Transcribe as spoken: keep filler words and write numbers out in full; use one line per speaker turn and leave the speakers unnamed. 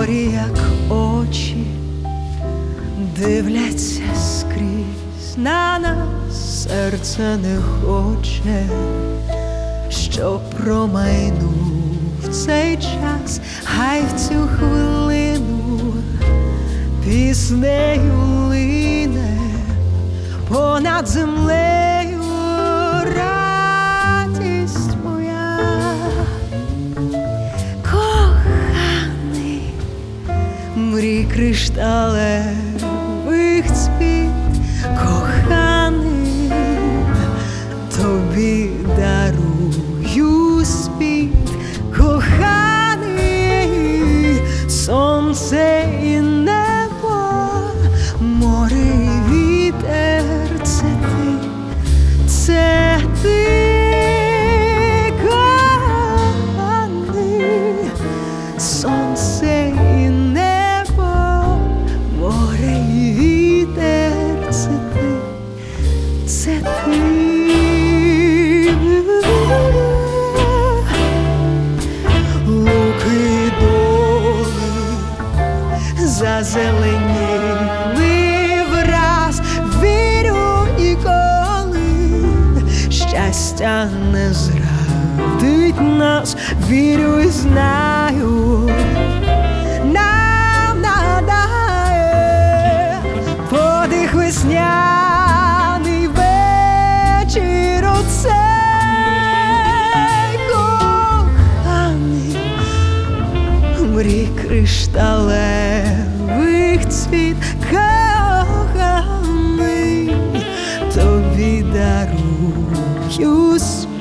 зорі, як очі, дивляться скрізь на нас, серце не хоче, що промайнув цей час, хай в цю хвилину піснею лине понад землею радість моя. Коханий, мрій кришталевих цвіт, коханий, тобі дарую спів, коханий, сонце і небо, море і вітер, це ти, це ти, коханий, сонце і небо, море і вітер, це ти, це ти. Луки доли зазеленіли враз, вірю ніколи щастя не зрадить нас, вірю і знаю, нам надає подих весняний вечір оцей. Коханий, мрій кришталевих цвіт, коханий, тобі дарую спів.